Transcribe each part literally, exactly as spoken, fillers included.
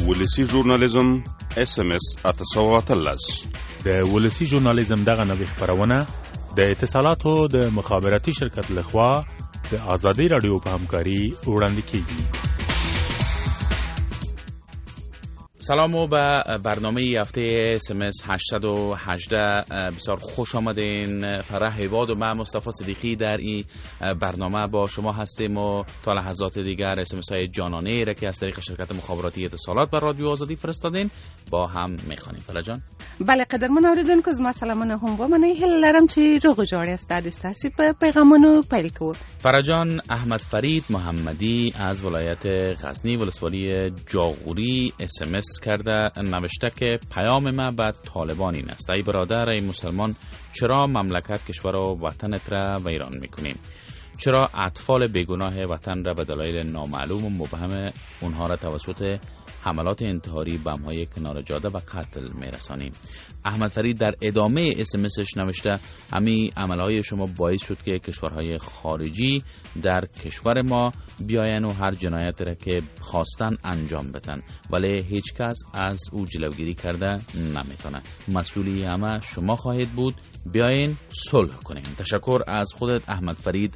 ولسی ژورنالیزم اس ام اس اتساواتلس د ولسی ژورنالیزم دغه نوې خبرونه د اتصالاتو د مخابراتي شرکت لخوا د آزادی رادیو په همکاري وړاندې کیږي. سلام و به برنامه هفته اس ام اس هشتصد و هجده بسیار خوش آمدین. فرح عباد و من مصطفی صدیقی در این برنامه با شما هستیم و تا لحظات دیگر اس ام اس های جانانه را که از طریق شرکت مخابراتی اتصالات بر رادیو آزادی فرستادین با هم میخوانیم. فلا جان. بله قدرمن اوریدونکو زما سلامونه هم ومنئ. هیله لرم چې روغ جوړ یاست. د ستاسو په پیغامونو پیل کوو. فرجان احمد فرید محمدی از ولایت غزنی ولسوالی جاغوری اس ام اس کرده، نوشته که پیام ما به طالبان این است: ای برادر، ای مسلمان، چرا مملکت کشور و وطنت را ویران میکنیم؟ چرا اطفال بیگناه وطن را به دلایل نامعلوم و مبهم اونها را توسط حملات انتحاری، بم‌های کنار جاده و قتل میرسانیم؟ احمد فرید در ادامه اس ام اسش نوشته: همین عملهای شما باعث شد که کشورهای خارجی در کشور ما بیاین و هر جنایت را که خواستن انجام بدن، ولی هیچ کس از او جلوگیری کرده نمیتونه. مسئولی همه شما خواهید بود. بیاین صلح کنیم. تشکر از خودت احمد فرید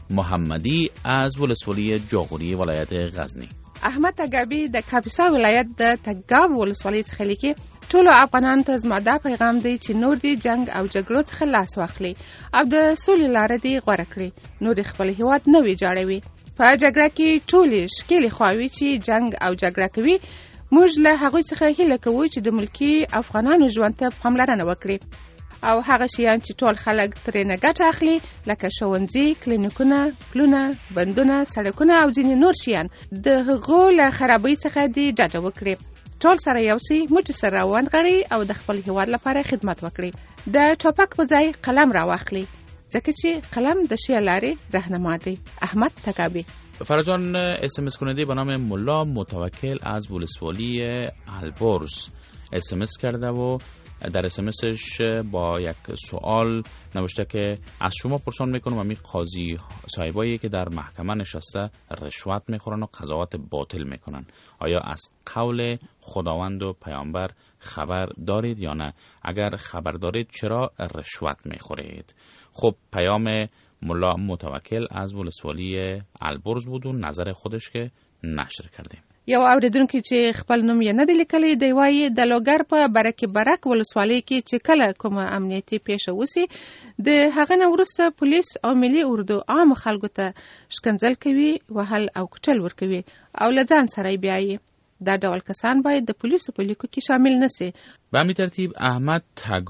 محمدی از ولسوالی جاغوری ولایت غزنی. احمد تګابي د کاپیسا ولایت د تګاب ولسوالۍ څخه لیکي: ټولو افغانانو ته زما دا پیغام دی چې نور دی جنگ او جګړو څخه لاس واخلي او د سولې لاره دی غوره کړي. نور خپل هیواد نه وی جوړوي. په جګړه کې ټولې شکلې خواوي چې جنگ او جګړه کوي. موږ له هغوی څخه هیله کوو چې د ملکی افغانانو ژوند ته پاملرنه وکړي او هغه شیان چې ټول خلک ترې نه ګټه اخلي لکه ښوونځي، کلینیکونه، پلونه، بندونه، سړکونه او ځینې نور شیان د هغو له خرابۍ څخه دې ډډه وکړي. ټول سره یو سي موټي سره ونغړي او د خپل هیواد لپاره خدمت وکړي. د ټوپک په ځای قلم راواخلي ځکه چې قلم د ښې لارې رهنما دی. احمد تګابي. فرجان اس ام اس کننده به نام ملا متوکل از ولسوالی البرز اس ام اس کرده و در اس ام اسش با یک سوال نوشته که از شما پرسان میکنم همین قاضی صاحبایی که در محکمه نشسته رشوت میخورن و قضاوت باطل میکنن، آیا از قول خداوند و پیامبر خبر دارید یا نه؟ اگر خبر دارید چرا رشوت میخورید؟ خب پیام ملا متوکل از ولسوالی البرز بود و نظر خودش که نشر کردیم. یو اوریدونکو چې خپل نوم یې نه دی لیکلی دی وایي د لوګر په برکې برک ولسوالۍ کې چې کله کومه امنیتي پیښه وسي د هغه نه وروسته پولیس او ملي اردو عام خلکو ته شکنځل کوي، وهل او کټل ورکوي او له ځان سره یې بیایي. دا ډول کسان باید د پولیسو په لیکو کې شامل نسی. به همین ترتیب احمد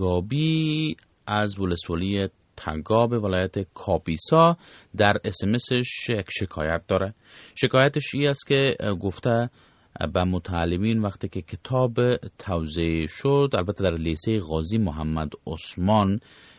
تګابي از ولسوالی تګاب ولایت کاپیسا در اس ام اسش یک شکایت داره. شکایتش این است که گفته به متعلمین وقتی که کتاب توزیع شد، البته در لیسه غازی محمد عثمان،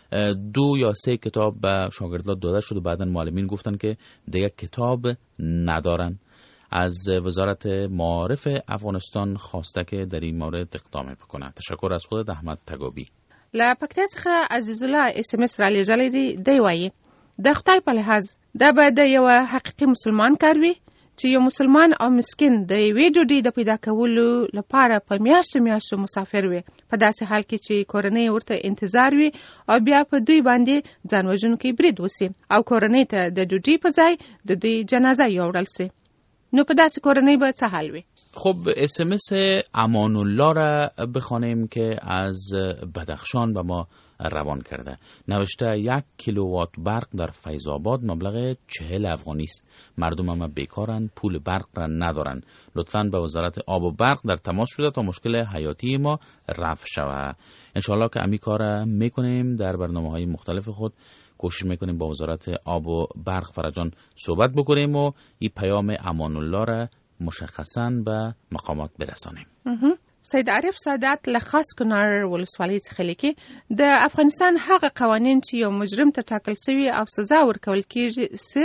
دو یا سه کتاب به شاگردان داده شد و بعداً معلمین گفتن که دیگه کتاب ندارن. از وزارت معارف افغانستان خواسته که در این مورد اقدام بکنه. تشکر از خودت احمد تګابي. له پکتیا څخه عزیز الله اس ام اس را لېږلی دی. دی وایي: د خدای په لحاظ دا به د یو حقیقي مسلمان کار وي چې یو مسلمان او مسکین د یوې ډوډۍ د پیدا کولو لپاره په میاشتو میاشتو مسافر وي، په داسې حال کې چې کورنۍ ورته انتظار وي او بیا په دوی باندې ځان وژونکی برید وسي او کورنۍ ته د ډوډۍ په ځای د دوی جنازه یوړل سي. نو په داسې کورنۍ به څه حال وي؟ خب اس ام اس امان الله را بخوانیم که از بدخشان به ما روان کرده. نوشته: یک کیلووات برق در فیض آباد مبلغ چهل افغانی است. مردم هم بیکارن، پول برق را ندارن. لطفاً به وزارت آب و برق در تماس شده تا مشکل حیاتی ما رفع شود. انشالله که امی کار میکنیم. در برنامه‌های مختلف خود کوشش میکنیم با وزارت آب و برق فرجان صحبت بکنیم و این پیام امان الله را مشخصاً به مقامات برسانیم. سید عارف سادات له خاص کنړ ولسوالۍ څخه لیکي: د افغانستان هغه قوانین چې یو مجرم ته ټاکل شوی او سزا ورکول کیږي صرف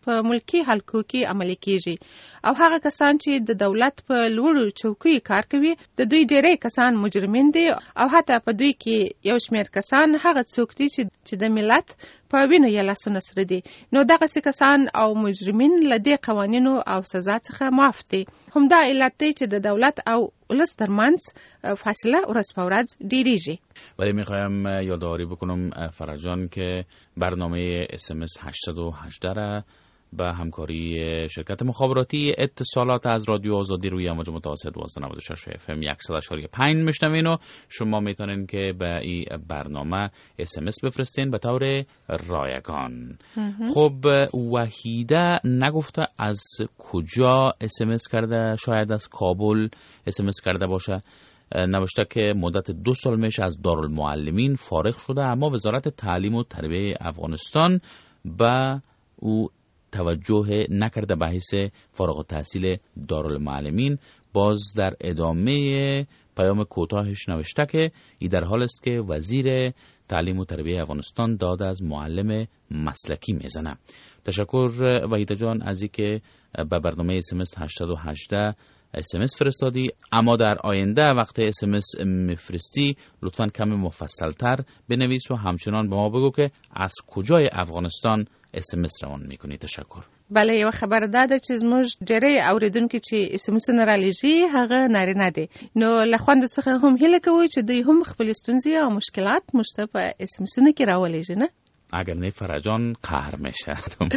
په ملکی حلقو کې عملي کیږي او هغه کسان چې د دولت په لوړو چوکیو کار کوي د دوی ډېری کسان مجرمین دي او حتی په دوی کې یو شمېر کسان هغه څوک دي چې د ملت په وینو یې لاسونه سره دي. نو دغسې کسان او مجرمین له دې قوانینو او سزا څخه معاف دي. همدا علت دی چې د دولت او ولس ترمنځ فاصله ورځ په ورځ ډیریږي. ولی میخوایم یادآوری بکنم فرجان که برنامه اس ام اس هشتصد و هجده را با همکاری شرکت مخابراتی اتصالات از رادیو آزادی روی امواج متوسط دوازده و نود و شش اف ام صد و یک و پنج میشنوین و شما میتونین که به این برنامه اس ام اس بفرستین به طور رایگان. خب وحیده نگفته از کجا اس ام اس کرده، شاید از کابل اس ام اس کرده باشه. نوشته که مدت دو سال میشه از دارالمعلمین فارغ شده، اما وزارت تعلیم و تربیه افغانستان به او توجه نکرده به حیث فارغ التحصیل دارالمعلمین. باز در ادامه پیام کوتاهش نوشته که این در حال است که وزیر تعلیم و تربیه افغانستان داد از معلم مسلکی میزنه. تشکر وحیده جان از اینکه به برنامه اس ام اس هشتصد و هجده اس ام اس فرستادی، اما در آینده وقت اس ام اس میفرستی لطفاً کمی مفصل‌تر بنویس و همچنان به ما بگو که از کجای افغانستان اس ام اس روان میکنی. تشکر. بله، یو خبر داده چې زموږ ډېری اوریدونکو چې اس ام اسونه رالیږي هغه نارینه دي. نو له خوند څخه هم هیله کوو چې دوی هم خپل ستونزې او مشکلات موږ ته په اس ام اسونو کې راولیږي. نه اگر نه فرجان قهر میشه.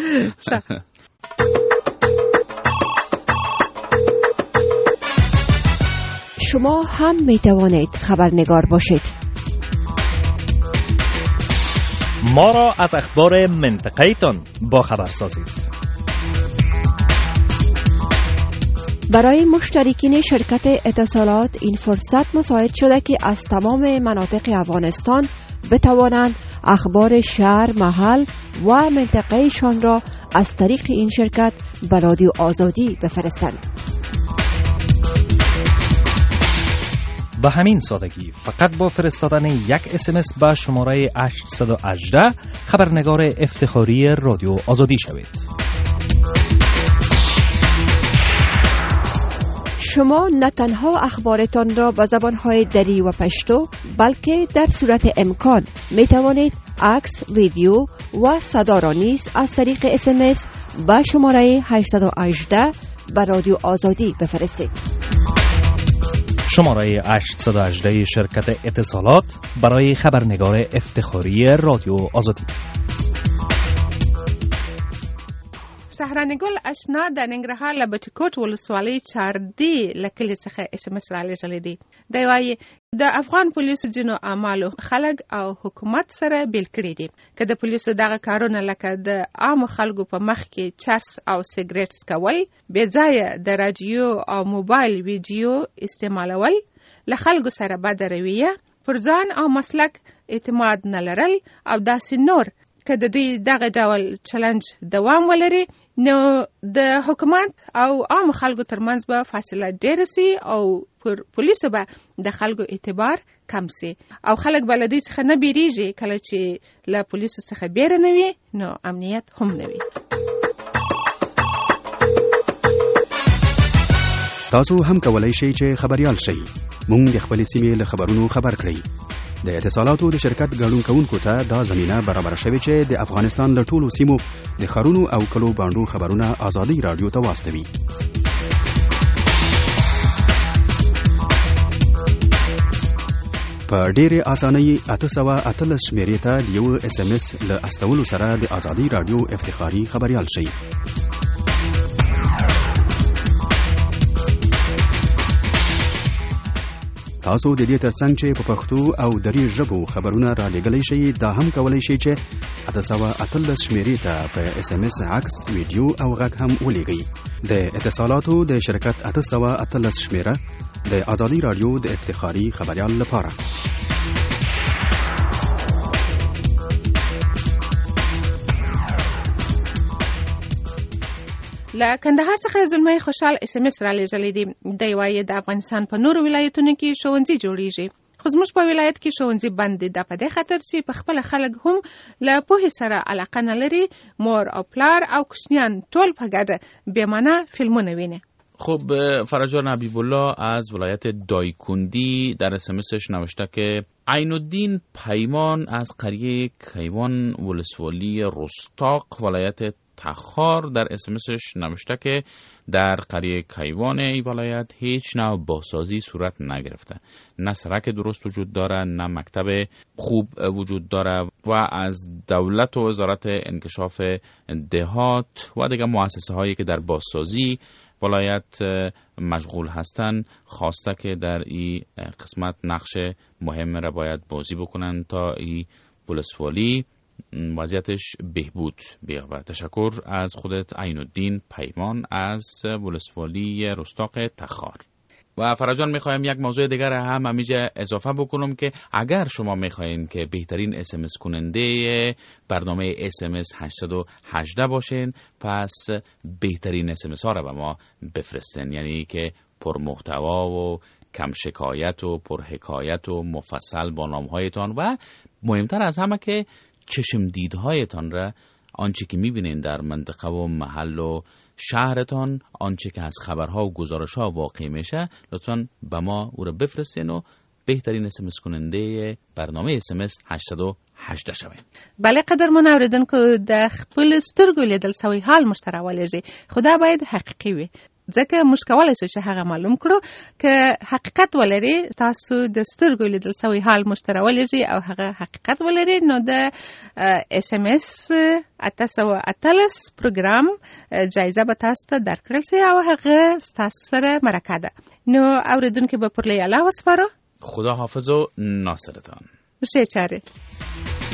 شما هم می توانید خبرنگار باشید. ما را از اخبار منطقه تان با خبر سازید. برای مشترکین شرکت اتصالات این فرصت مساعد شده که از تمام مناطق افغانستان بتوانند اخبار شهر، محل و منطقهشان را از طریق این شرکت به رادیو آزادی بفرستند. به همین سادگی فقط با فرستادن یک اس ام اس به شماره هشتصد و هجده خبرنگار افتخاری رادیو آزادی شوید. شما نه تنها اخبارتان را به زبانهای دری و پشتو، بلکه در صورت امکان می توانید عکس، ویدیو و صدا را نیز از طریق اس ام اس به شماره هشتصد و هجده به رادیو آزادی بفرستید. شماره هشتصد و هجده شرکت اتصالات برای خبرنگار افتخاری رادیو آزادی. سهرانګل اشنا د ننګرهار له بټکوټ ولسوالۍ چاردي له کلي څخه اس ام اس رالیږلی دی. دی وایي د افغان پولیسو ځینو اعمالو خلک او حکومت سره بیل کړي دي. که د پولیسو دغه کارونه لکه د عامو خلکو په مخ کې چرس او سیګریټ څکول، بې ځایه د راډیو او موبایل ویډیو استعمالول، له خلکو سره بده رویه، پر ځان او مسلک اعتماد نه لرل او داسې نور، که د دوی دغه ډول چلنج دوام ولري نو د حکومت او عام خلکو ترمنځ به فاصله ډېره سي او پر پولیسو به د خلکو اعتبار کم سي او خلک به له دوی څخه نه بیریږي. کله چې له پولیسو څخه بیره نه وي نو امنیت هم نه وي. تاسو هم کولای شئ چې خبريال شئ. موږ د خپل سیمې له خبرونو خبر کړئ. د اتصالاتو د شرکت ګډون کوونکو ته دا زمينه برابر شوه چې د افغانستان له ټولو سیمو د خارونو او کلو باندو خبرونه آزادي رادیو ته واستوي. په ډېرې اسانۍ اته سوه اتلس شمیرې ته د یو اس ام اس له استولو سره د آزادي رادیو افتخاري خبريال شئ. تاسو د دې ترڅنګ چې په پښتو او دري ژبو خبرونه را لېږلی شئ، دا هم کولای شئ چې اته سوه اتلس شمیرې ته په اس ام اس عکس، ویډیو او غږ هم ولېږئ. د اتصالاتو د شرکت اته سوه اتلس شمیره د آزادي رادیو د افتخاري خبريال لپاره. له کندهار څخه زلمی خوشحال اس ام اس را لیږلی دی. دی وایي د افغانستان په نورو ولایتونو کې ښوونځي جوړیږي، خو زموږ په ولایت کې ښوونځي بند دي، دا په دې خاطر چې په خپله خلک هم له پوهې سره علاقه نه لري، مور او پلار او کوچنیان ټول په ګډه بېمانه فیلمونه ویني. خب فرجان حبیب الله از ولایت دایکندی در اسمسش نوشته که عین الدین پیمان از قریه کیوان ولسوالی رستاق ولایت تخار در اسمسش نوشته که در قریه کیوان ای ولایت هیچ نوع بازسازی صورت نگرفته، نه سرک درست وجود داره، نه مکتب خوب وجود داره و از دولت و وزارت انکشاف دهات و دیگر مؤسسه هایی که در بازسازی ولایت مشغول هستند خواسته که در این قسمت نقش مهم را باید بازی بکنن تا این ولسوالی وضعیتش بهبود بیابد. تشکر از خودت عین الدین پیمان از ولسوالی رستاق تخار. و فرجان میخوایم یک موضوع دیگر هم همیجا اضافه بکنم که اگر شما میخواین که بهترین اس ام اس کننده برنامه اس ام اس هشتصد و هجده باشین، پس بهترین اس ام اس ها را به ما بفرستین، یعنی که پر محتوا و کم شکایت و پر حکایت و مفصل با نامهایتان و مهمتر از همه که چشم دیدهایتان را، آنچه که میبینین در منطقه و محل و شهرتان، آنچه که از خبرها و گزارشها واقع میشه، لطفاً به ما او را بفرستین و بهترین اس ام اس کننده برنامه اس ام اس هشتصد و هجده شوین. بله قدرمن اوریدونکو، د خپل سترګو لیدل سوی حال موږ ته راولېږي، خو دا باید حقیقي وي، ځکه موږ کولی شو چې هغه معلوم کړو. که حقیقت ولري، تاسو د سترګو لیدل سوی حال موږ ته راولېږي او هغه حقیقت ولري، نو د اس ام اس اته سوه اتلس پروګرام جایزه به تاسو ته درکړل سي او هغه ستاسو سره مرکه ده. نو اوریدونکو به پر لی الله وسپارو. خدا حافظ و ناصرتان. ښې چارې.